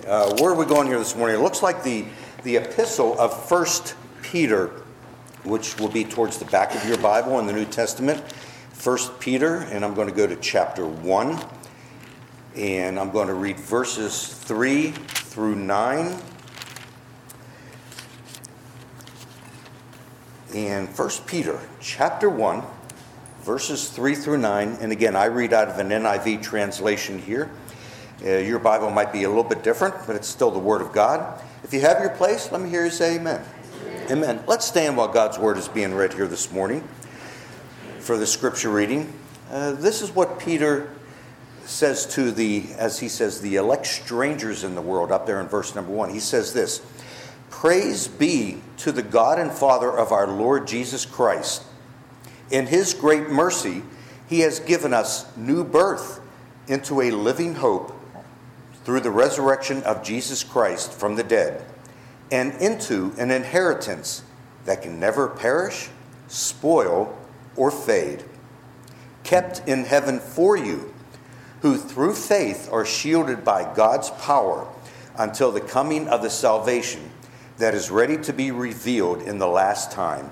Where are we going here this morning? It looks like the epistle of 1 Peter, which will be towards the back of your Bible in the New Testament. 1 Peter, and I'm going to go to chapter 1, and I'm going to read verses 3 through 9. And 1 Peter, chapter 1, verses 3 through 9. And again, I read out of an NIV translation here. Your Bible might be a little bit different, but it's still the Word of God. If you have your place, let me hear you say amen. Amen. Let's stand while God's Word is being read here this morning for the scripture reading. This is what Peter says to as he says, the elect strangers in the world, up there in verse number 1. He says this: "Praise be to the God and Father of our Lord Jesus Christ. In his great mercy, he has given us new birth into a living hope through the resurrection of Jesus Christ from the dead, and into an inheritance that can never perish, spoil, or fade, kept in heaven for you, who through faith are shielded by God's power until the coming of the salvation that is ready to be revealed in the last time.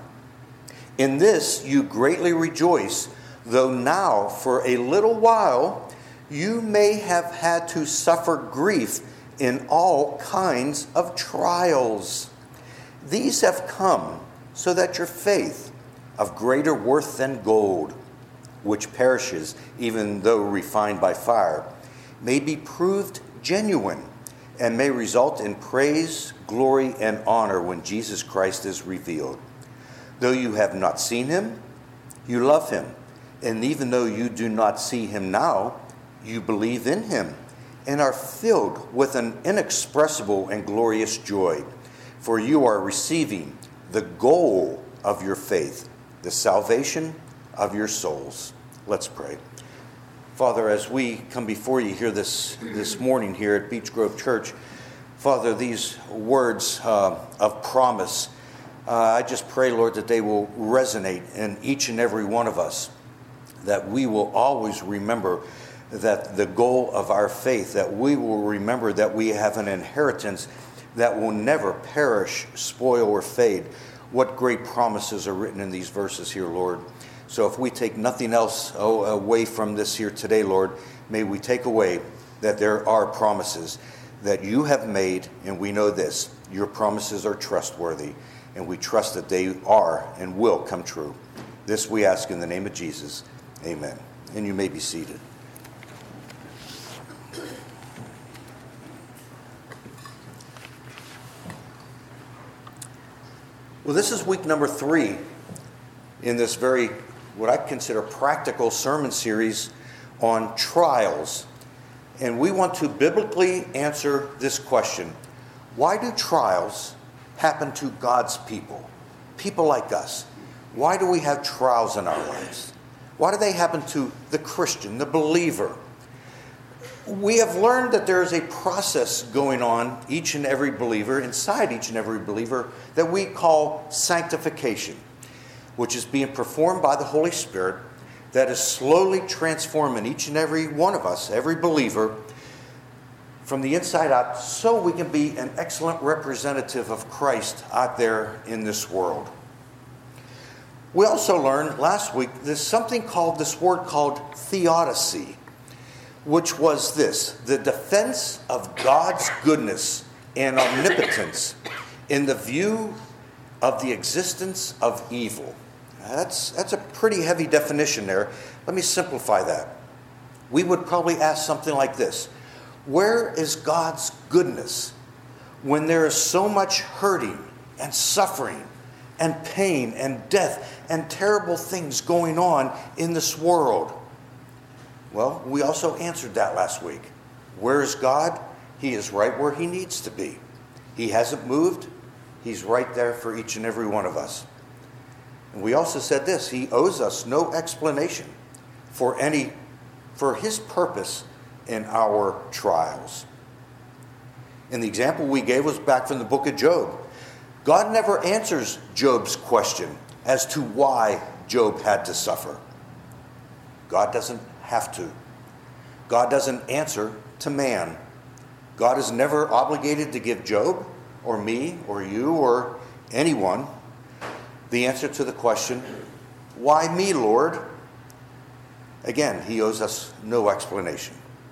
In this you greatly rejoice, though now for a little while you may have had to suffer grief in all kinds of trials. These have come so that your faith, of greater worth than gold, which perishes even though refined by fire, may be proved genuine and may result in praise, glory, and honor when Jesus Christ is revealed. Though you have not seen him, you love him. And even though you do not see him now, you believe in him and are filled with an inexpressible and glorious joy. For you are receiving the goal of your faith, the salvation of your souls." Let's pray. Father, as we come before you here this morning here at Beech Grove Church, Father, these words of promise, I just pray, Lord, that they will resonate in each and every one of us, that we will always remember that the goal of our faith, that we will remember that we have an inheritance that will never perish, spoil, or fade. What great promises are written in these verses here, Lord. So if we take nothing else away from this here today, Lord, may we take away that there are promises that you have made, and we know this: your promises are trustworthy, and we trust that they are and will come true. This we ask in the name of Jesus. Amen. And you may be seated. Well, this is week number 3 in this very, what I consider, practical sermon series on trials. And we want to biblically answer this question: why do trials happen to God's people, people like us? Why do we have trials in our lives? Why do they happen to the Christian, the believer? We have learned that there is a process going on inside each and every believer, that we call sanctification, which is being performed by the Holy Spirit, that is slowly transforming each and every one of us, every believer, from the inside out, so we can be an excellent representative of Christ out there in this world. We also learned last week this word called theodicy, which was this: the defense of God's goodness and omnipotence in the view of the existence of evil. That's a pretty heavy definition there. Let me simplify that. We would probably ask something like this: where is God's goodness when there is so much hurting and suffering and pain and death and terrible things going on in this world? Well, we also answered that last week. Where is God? He is right where he needs to be. He hasn't moved. He's right there for each and every one of us. And we also said this: he owes us no explanation for his purpose in our trials. And the example we gave was back from the book of Job. God never answers Job's question as to why Job had to suffer. God doesn't have to. God doesn't answer to man. God is never obligated to give Job or me or you or anyone the answer to the question, why me, Lord? Again, he owes us no explanation.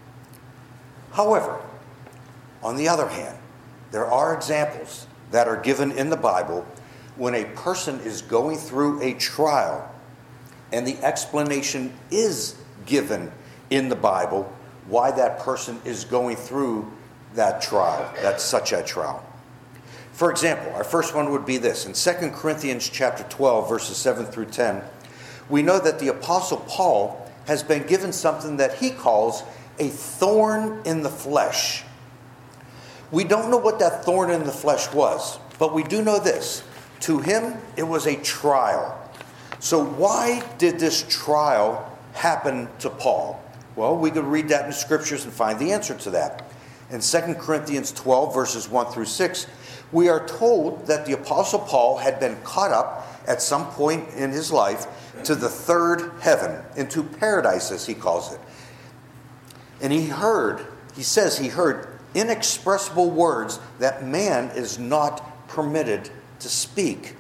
However, on the other hand, there are examples that are given in the Bible when a person is going through a trial and the explanation is given in the Bible why that person is going through that trial, that's such a trial. For example, our first one would be this. In 2 Corinthians chapter 12, verses 7 through 10, we know that the Apostle Paul has been given something that he calls a thorn in the flesh. We don't know what that thorn in the flesh was, but we do know this. To him, it was a trial. So why did this trial happen to Paul? Well, we could read that in the scriptures and find the answer to that. In 2 Corinthians 12, verses 1 through 6, we are told that the Apostle Paul had been caught up at some point in his life to the third heaven, into paradise, as he calls it. And he says he heard inexpressible words that man is not permitted to speak.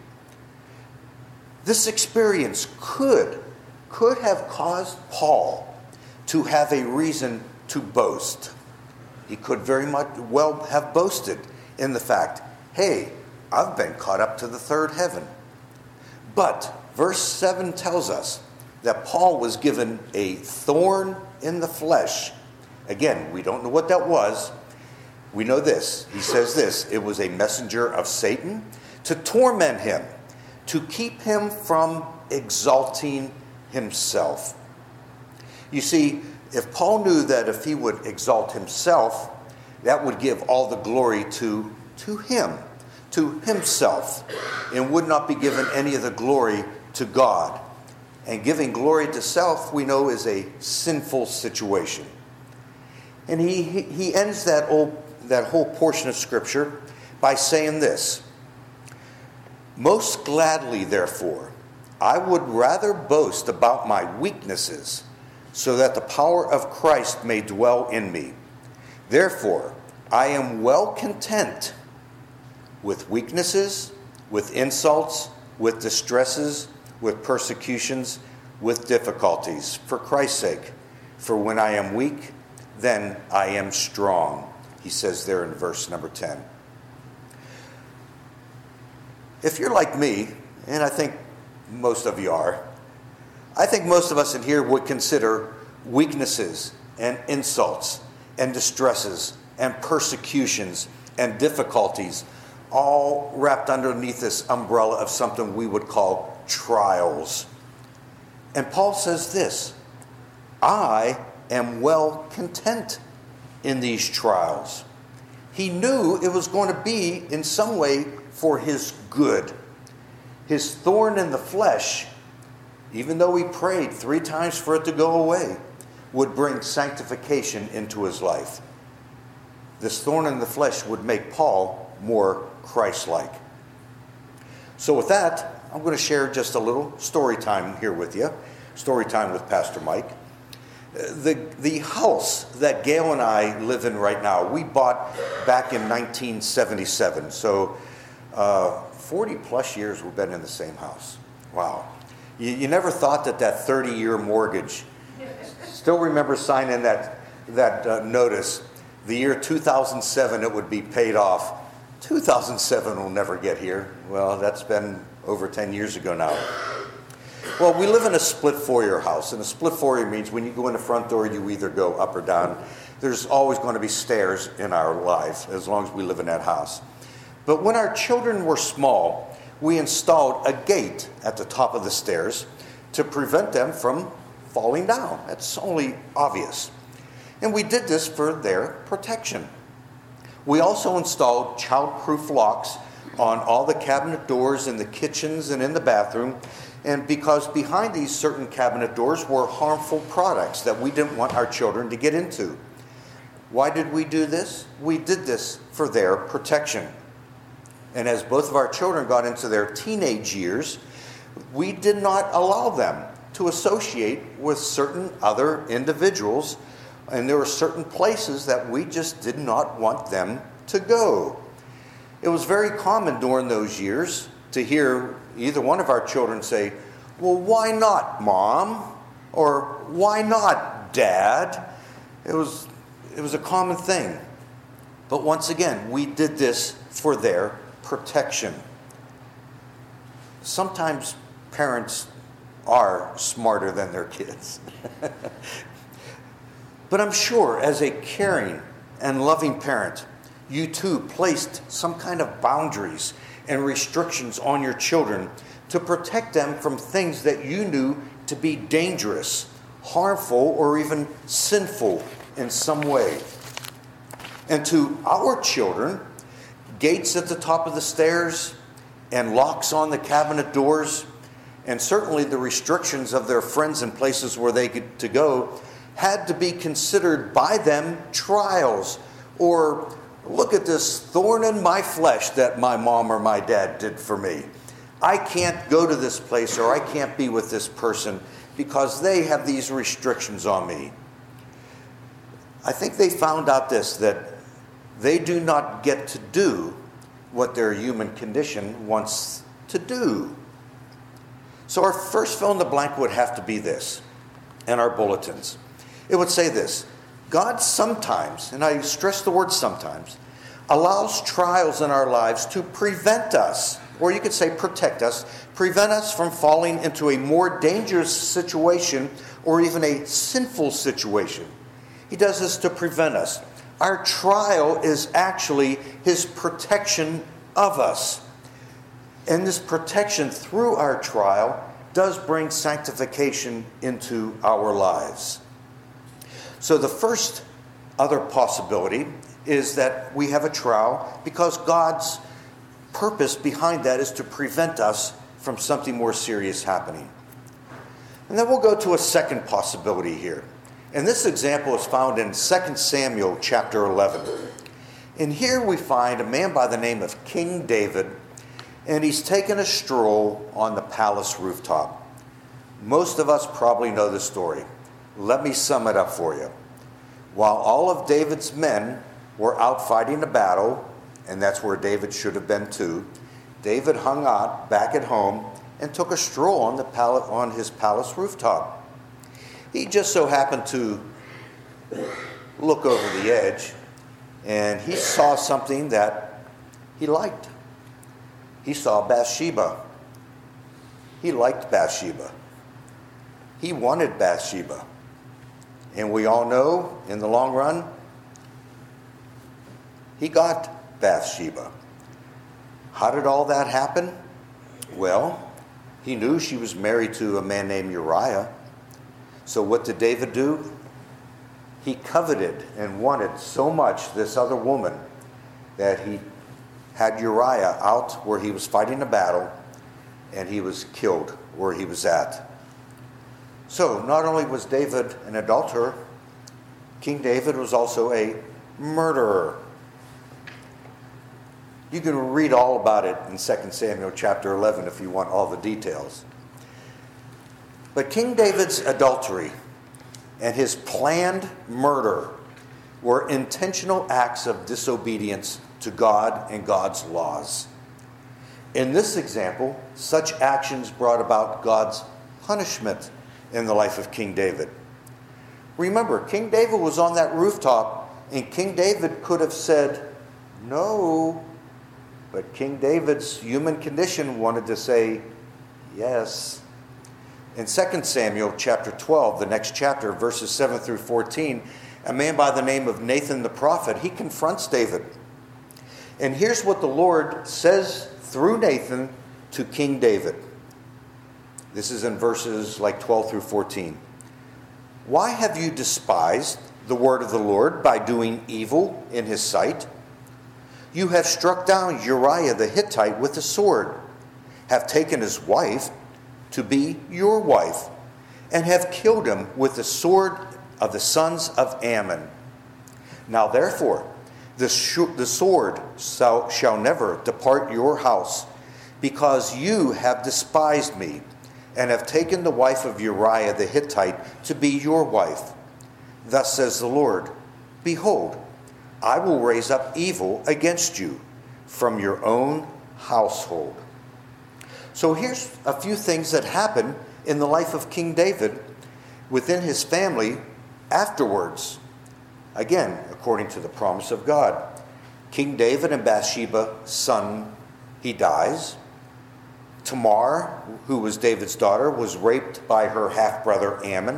This experience could have caused Paul to have a reason to boast. He could very much well have boasted in the fact, hey, I've been caught up to the third heaven. But verse 7 tells us that Paul was given a thorn in the flesh. Again, we don't know what that was. We know this. He says this, it was a messenger of Satan to torment him, to keep him from exalting himself. You see, if Paul knew that if he would exalt himself, that would give all the glory to him, to himself, and would not be given any of the glory to God. And giving glory to self, we know, is a sinful situation. And he ends that whole portion of Scripture by saying this, most gladly, therefore, I would rather boast about my weaknesses, so that the power of Christ may dwell in me. Therefore, I am well content with weaknesses, with insults, with distresses, with persecutions, with difficulties, for Christ's sake. For when I am weak, then I am strong, he says there in verse number 10. If you're like me, and I think most of you are, I think most of us in here would consider weaknesses and insults and distresses and persecutions and difficulties all wrapped underneath this umbrella of something we would call trials. And Paul says this, I am well content in these trials. He knew it was going to be in some way for his good. His thorn in the flesh, even though he prayed 3 times for it to go away, would bring sanctification into his life. This thorn in the flesh would make Paul more Christ-like. So with that, I'm going to share just a little story time here with you. Story time with Pastor Mike. The house that Gail and I live in right now, we bought back in 1977. So 40 plus years we've been in the same house. Wow. You never thought that 30-year mortgage, still remember signing that notice, the year 2007 it would be paid off. 2007 will never get here. Well, that's been over 10 years ago now. Well, we live in a split foyer house, and a split foyer means when you go in the front door, you either go up or down. There's always going to be stairs in our lives as long as we live in that house. But when our children were small, we installed a gate at the top of the stairs to prevent them from falling down. That's only obvious. And we did this for their protection. We also installed child-proof locks on all the cabinet doors in the kitchens and in the bathroom, and because behind these certain cabinet doors were harmful products that we didn't want our children to get into. Why did we do this? We did this for their protection. And as both of our children got into their teenage years, we did not allow them to associate with certain other individuals And there were certain places that we just did not want them to go. It was very common during those years to hear either one of our children say, "Well, why not, Mom?" Or "Why not, Dad?" It was a common thing. But once again, we did this for their protection. Sometimes parents are smarter than their kids. But I'm sure as a caring and loving parent, you too placed some kind of boundaries and restrictions on your children to protect them from things that you knew to be dangerous, harmful, or even sinful in some way. And to our children, gates at the top of the stairs and locks on the cabinet doors, and certainly the restrictions of their friends and places where they get to go, had to be considered by them trials, or "Look at this thorn in my flesh that my mom or my dad did for me. I can't go to this place, or I can't be with this person because they have these restrictions on me." I think they found out that they do not get to do what their human condition wants to do. So our first fill in the blank would have to be this in our bulletins. It would say this: God sometimes, and I stress the word sometimes, allows trials in our lives to prevent us, or you could say protect us, prevent us from falling into a more dangerous situation or even a sinful situation. He does this to prevent us. Our trial is actually His protection of us. And this protection through our trial does bring sanctification into our lives. So the first other possibility is that we have a trial because God's purpose behind that is to prevent us from something more serious happening. And then we'll go to a second possibility here. And this example is found in 2 Samuel chapter 11. And here we find a man by the name of King David, and he's taken a stroll on the palace rooftop. Most of us probably know the story. Let me sum it up for you. While all of David's men were out fighting a battle, and that's where David should have been too, David hung out back at home and took a stroll on his palace rooftop. He just so happened to look over the edge, and he saw something that he liked. He saw Bathsheba. He liked Bathsheba. He wanted Bathsheba. And we all know, in the long run, he got Bathsheba. How did all that happen? Well, he knew she was married to a man named Uriah. So what did David do? He coveted and wanted so much this other woman that he had Uriah out where he was fighting a battle, and he was killed where he was at. So not only was David an adulterer, King David was also a murderer. You can read all about it in 2 Samuel chapter 11 if you want all the details. But King David's adultery and his planned murder were intentional acts of disobedience to God and God's laws. In this example, such actions brought about God's punishment in the life of King David. Remember, King David was on that rooftop, and King David could have said no, but King David's human condition wanted to say yes. In 2 Samuel chapter 12, the next chapter, verses 7 through 14, a man by the name of Nathan the prophet, he confronts David. And here's what the Lord says through Nathan to King David. This is in verses like 12 through 14. Why have you despised the word of the Lord by doing evil in his sight? You have struck down Uriah the Hittite with a sword, have taken his wife to be your wife, and have killed him with the sword of the sons of Ammon. Now therefore, the sword shall never depart your house, because you have despised me, and have taken the wife of Uriah the Hittite to be your wife. Thus says the Lord, behold, I will raise up evil against you from your own household. So here's a few things that happen in the life of King David within his family afterwards. Again, according to the promise of God. King David and Bathsheba's son, he dies. Tamar, who was David's daughter, was raped by her half-brother Ammon.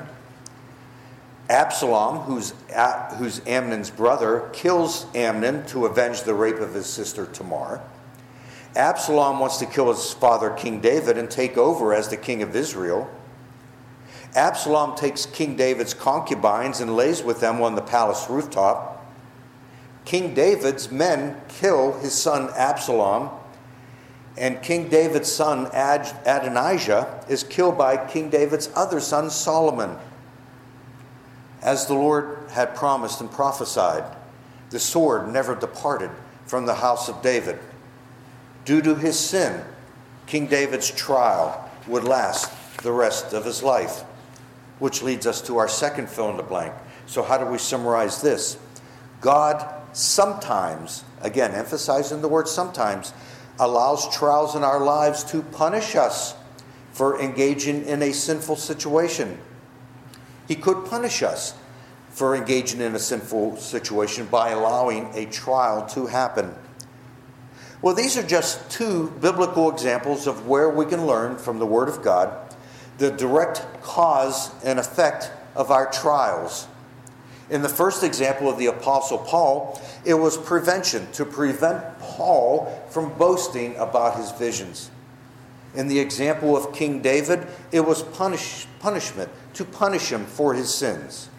Absalom, who's Amnon's brother, kills Amnon to avenge the rape of his sister Tamar. Absalom wants to kill his father King David and take over as the king of Israel. Absalom takes King David's concubines and lays with them on the palace rooftop. King David's men kill his son Absalom, and King David's son Adonijah is killed by King David's other son Solomon. As the Lord had promised and prophesied, the sword never departed from the house of David. Due to his sin, King David's trial would last the rest of his life, which leads us to our second fill in the blank. So how do we summarize this? God sometimes, again, emphasizing the word sometimes, allows trials in our lives to punish us for engaging in a sinful situation. He could punish us for engaging in a sinful situation by allowing a trial to happen. Well, these are just two biblical examples of where we can learn from the Word of God the direct cause and effect of our trials. In the first example of the Apostle Paul, it was prevention, to prevent Paul from boasting about his visions. In the example of King David, it was punishment, to punish him for his sins.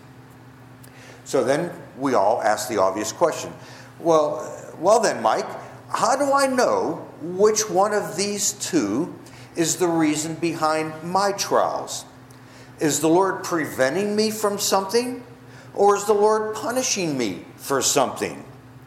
So then we all ask the obvious question. Well then, Mike, how do I know which one of these two is the reason behind my trials? Is the Lord preventing me from something? Or is the Lord punishing me for something?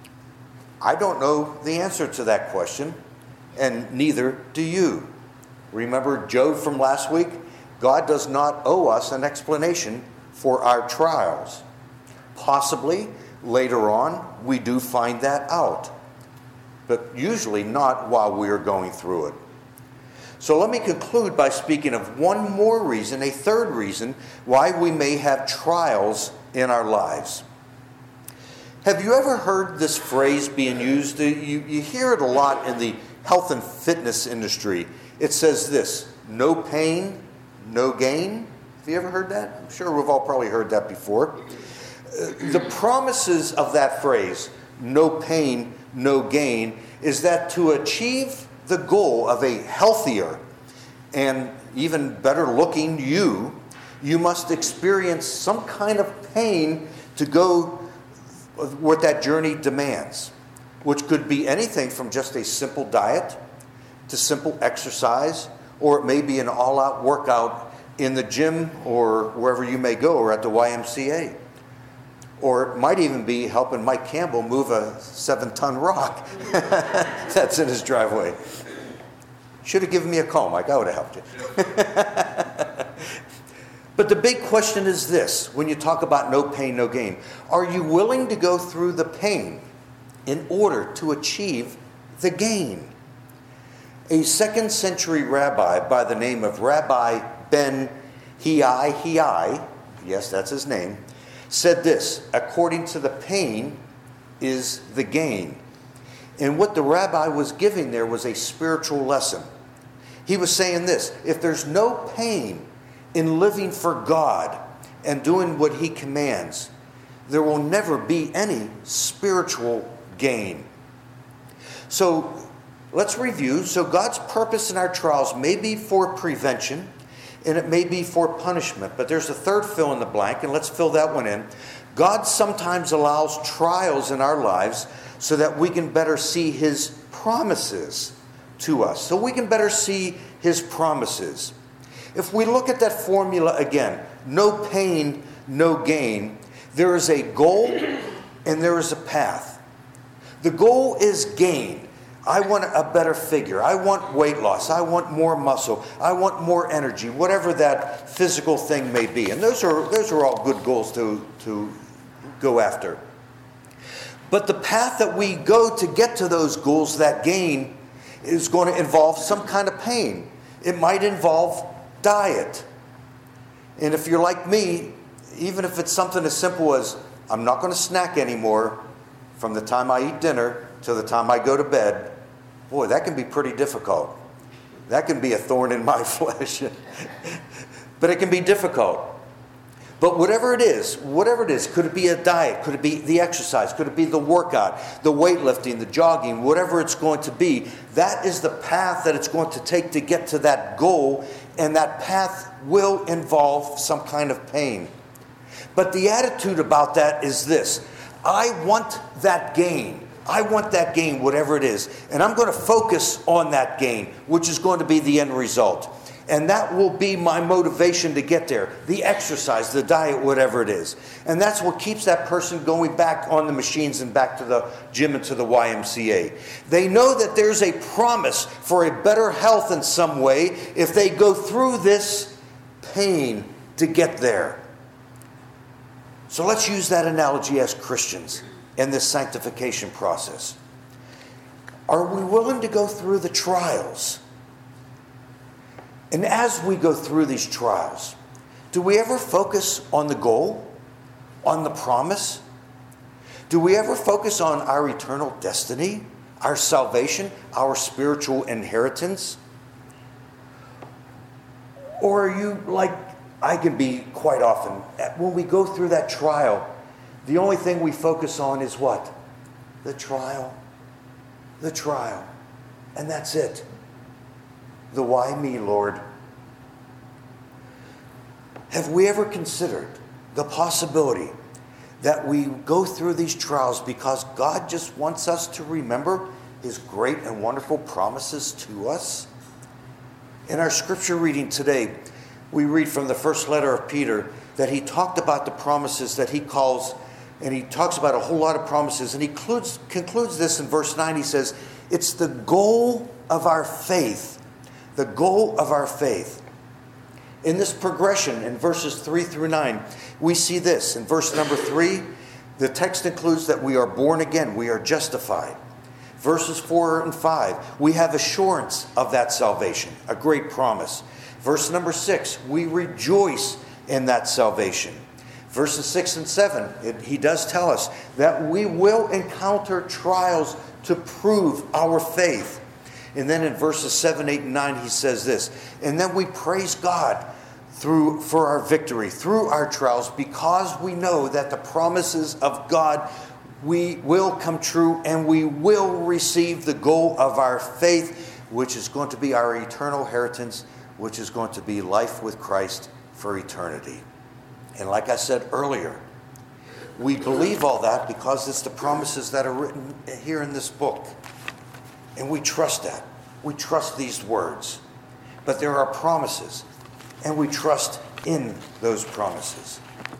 I don't know the answer to that question, and neither do you. Remember Job from last week? God does not owe us an explanation for our trials. Possibly, later on, we do find that out. But usually not while we are going through it. So let me conclude by speaking of one more reason, a third reason, why we may have trials in our lives. Have you ever heard this phrase being used? You hear it a lot in the health and fitness industry. It says this, no pain, no gain. Have you ever heard that? I'm sure we've all probably heard that before. The promises of that phrase, no pain, no gain, is that to achieve the goal of a healthier and even better looking you must experience some kind of pain to go what that journey demands, which could be anything from just a simple diet to simple exercise, or it may be an all-out workout in the gym or wherever you may go, or at the YMCA. Or it might even be helping Mike Campbell move a 7-ton rock that's in his driveway. Should have given me a call, Mike. I would have helped you. But the big question is this, when you talk about no pain, no gain. Are you willing to go through the pain in order to achieve the gain? A 2nd century rabbi by the name of Rabbi Ben Hillai, yes, that's his name, said this, according to the pain is the gain. And what the rabbi was giving there was a spiritual lesson. He was saying this, if there's no pain in living for God and doing what He commands, there will never be any spiritual gain. So let's review. So God's purpose in our trials may be for prevention, and it may be for punishment. But there's a third fill in the blank, and let's fill that one in. God sometimes allows trials in our lives so that we can better see His promises to us. So we can better see His promises. If we look at that formula again, no pain, no gain, there is a goal and there is a path. The goal is gain. I want a better figure. I want weight loss. I want more muscle. I want more energy, whatever that physical thing may be. And those are all good goals to go after. But the path that we go to get to those goals, that gain, is going to involve some kind of pain. It might involve diet. And if you're like me, even if it's something as simple as, I'm not going to snack anymore from the time I eat dinner to the time I go to bed, boy, that can be pretty difficult. That can be a thorn in my flesh. But it can be difficult. But whatever it is, could it be a diet? Could it be the exercise? Could it be the workout, the weightlifting, the jogging, whatever it's going to be? That is the path that it's going to take to get to that goal, and that path will involve some kind of pain. But the attitude about that is this: I want that gain. I want that gain, whatever it is. And I'm going to focus on that gain, which is going to be the end result. And that will be my motivation to get there. The exercise, the diet, whatever it is. And that's what keeps that person going back on the machines and back to the gym and to the YMCA. They know that there's a promise for a better health in some way if they go through this pain to get there. So let's use that analogy as Christians in this sanctification process. Are we willing to go through the trials? And as we go through these trials, do we ever focus on the goal, on the promise? Do we ever focus on our eternal destiny, our salvation, our spiritual inheritance? Or are you like I can be quite often, when we go through that trial, the only thing we focus on is what? The trial. The trial. And that's it. The why me, Lord? Have we ever considered the possibility that we go through these trials because God just wants us to remember His great and wonderful promises to us? In our scripture reading today, we read from the first letter of Peter that he talked about the promises that he calls, and he talks about a whole lot of promises, and he concludes this in verse 9. He says, it's the goal of our faith. The goal of our faith. In this progression, in verses 3 through 9, we see this. In verse number 3, the text includes that we are born again, we are justified. Verses 4 and 5, we have assurance of that salvation, a great promise. Verse number 6, we rejoice in that salvation. Verses 6 and 7, he does tell us that we will encounter trials to prove our faith. And then in verses 7, 8, and 9, he says this, and then we praise God for our victory, through our trials, because we know that the promises of God will come true, and we will receive the goal of our faith, which is going to be our eternal inheritance, which is going to be life with Christ for eternity. And like I said earlier, we believe all that because it's the promises that are written here in this book. And we trust that. We trust these words. But there are promises, and we trust in those promises.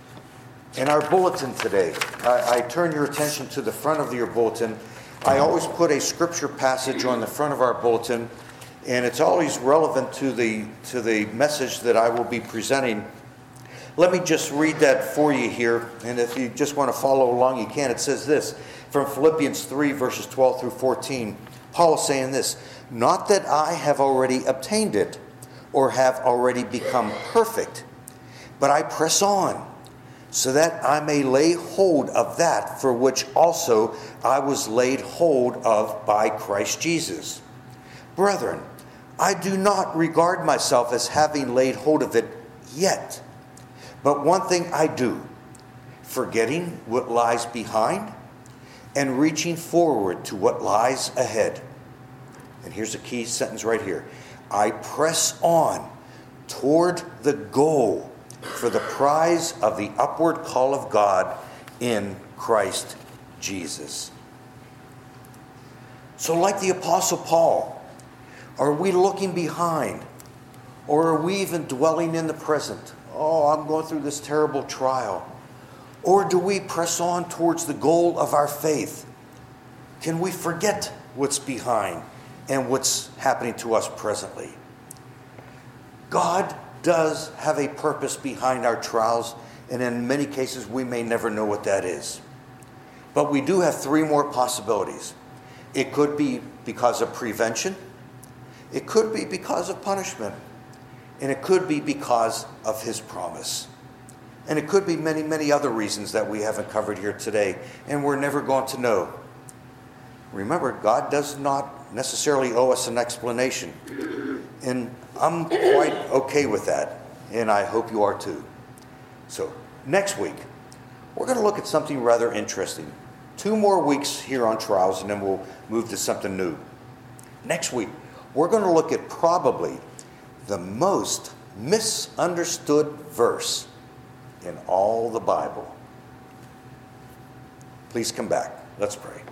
In our bulletin today, I turn your attention to the front of your bulletin. I always put a scripture passage on the front of our bulletin, and it's always relevant to the message that I will be presenting. Let me just read that for you here, and if you just want to follow along, you can. It says this, from Philippians 3, verses 12 through 14. Paul is saying this, not that I have already obtained it, or have already become perfect, but I press on, so that I may lay hold of that for which also I was laid hold of by Christ Jesus. Brethren, I do not regard myself as having laid hold of it yet. But one thing I do, forgetting what lies behind and reaching forward to what lies ahead. And here's a key sentence right here. I press on toward the goal for the prize of the upward call of God in Christ Jesus. So like the Apostle Paul, are we looking behind? Or are we even dwelling in the present? Oh, I'm going through this terrible trial. Or do we press on towards the goal of our faith? Can we forget what's behind and what's happening to us presently. God does have a purpose behind our trials, and in many cases we may never know what that is. But we do have three more possibilities. It could be because of prevention, it could be because of punishment, and it could be because of his promise. And it could be many, many other reasons that we haven't covered here today, and we're never going to know. Remember, God does not necessarily owe us an explanation. And I'm quite okay with that, and I hope you are too. So, next week, we're going to look at something rather interesting. 2 more weeks here on trials, and then we'll move to something new. Next week, we're going to look at probably the most misunderstood verse in all the Bible. Please come back. Let's pray.